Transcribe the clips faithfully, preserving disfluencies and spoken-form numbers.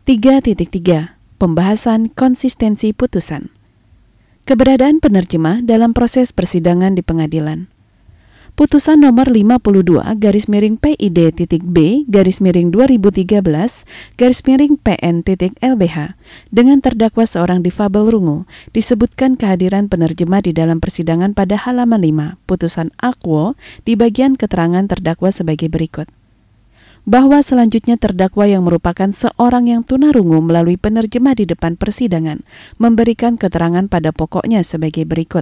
tiga titik tiga. Pembahasan konsistensi putusan. Keberadaan penerjemah dalam proses persidangan di pengadilan. Putusan nomor lima puluh dua garis miring P I D titik B garis miring dua ribu tiga belas garis miring P N titik L B H dengan terdakwa seorang difabel rungu disebutkan kehadiran penerjemah di dalam persidangan pada halaman lima putusan Akwo di bagian keterangan terdakwa sebagai berikut. Bahwa selanjutnya terdakwa yang merupakan seorang yang tunarungu melalui penerjemah di depan persidangan memberikan keterangan pada pokoknya sebagai berikut.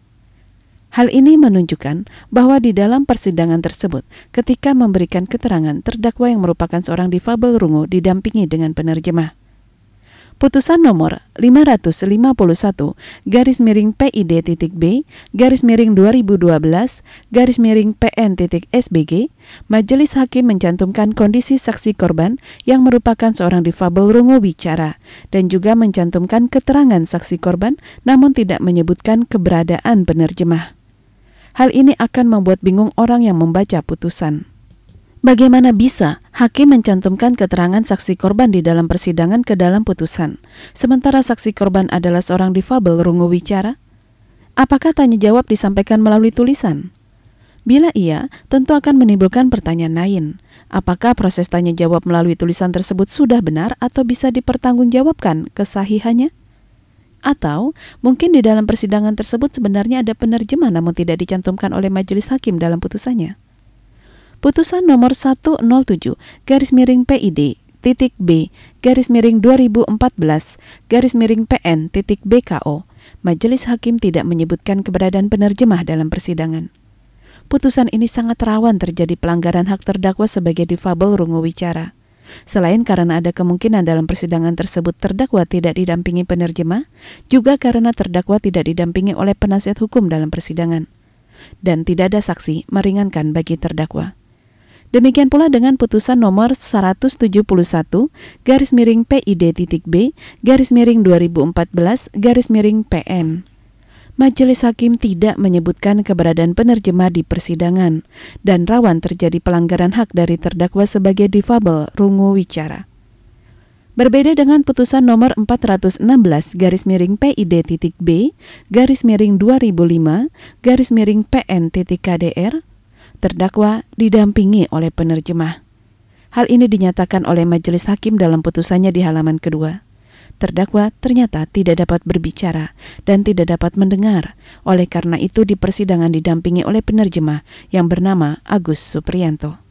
Hal ini menunjukkan bahwa di dalam persidangan tersebut, ketika memberikan keterangan, terdakwa yang merupakan seorang difabel rungu didampingi dengan penerjemah. Putusan nomor lima ratus lima puluh satu garis miring P I D titik B garis miring dua ribu dua belas garis miring P N titik S B G, Majelis Hakim mencantumkan kondisi saksi korban yang merupakan seorang difabel rungu bicara dan juga mencantumkan keterangan saksi korban namun tidak menyebutkan keberadaan penerjemah. Hal ini akan membuat bingung orang yang membaca putusan. Bagaimana bisa hakim mencantumkan keterangan saksi korban di dalam persidangan ke dalam putusan, sementara saksi korban adalah seorang difabel rungu bicara? Apakah tanya jawab disampaikan melalui tulisan? Bila iya, tentu akan menimbulkan pertanyaan lain. Apakah proses tanya jawab melalui tulisan tersebut sudah benar atau bisa dipertanggungjawabkan kesahihannya? Atau mungkin di dalam persidangan tersebut sebenarnya ada penerjemah namun tidak dicantumkan oleh majelis hakim dalam putusannya. Putusan nomor seratus tujuh garis miring P I D titik B garis miring dua ribu empat belas garis miring P N titik B K O, majelis hakim tidak menyebutkan keberadaan penerjemah dalam persidangan. Putusan ini sangat rawan terjadi pelanggaran hak terdakwa sebagai difabel rungu wicara. Selain karena ada kemungkinan dalam persidangan tersebut terdakwa tidak didampingi penerjemah, juga karena terdakwa tidak didampingi oleh penasihat hukum dalam persidangan, dan tidak ada saksi meringankan bagi terdakwa. Demikian pula dengan putusan nomor seratus tujuh puluh satu garis miring P I D titik B garis miring dua ribu empat belas garis miring P N. Majelis hakim tidak menyebutkan keberadaan penerjemah di persidangan dan rawan terjadi pelanggaran hak dari terdakwa sebagai difabel rungu wicara. Berbeda dengan putusan nomor empat ratus enam belas garis miring P I D titik B garis miring dua ribu lima garis miring P N titik K D R, terdakwa didampingi oleh penerjemah. Hal ini dinyatakan oleh majelis hakim dalam putusannya di halaman kedua. Terdakwa ternyata tidak dapat berbicara dan tidak dapat mendengar. Oleh karena itu di persidangan didampingi oleh penerjemah yang bernama Agus Supriyanto.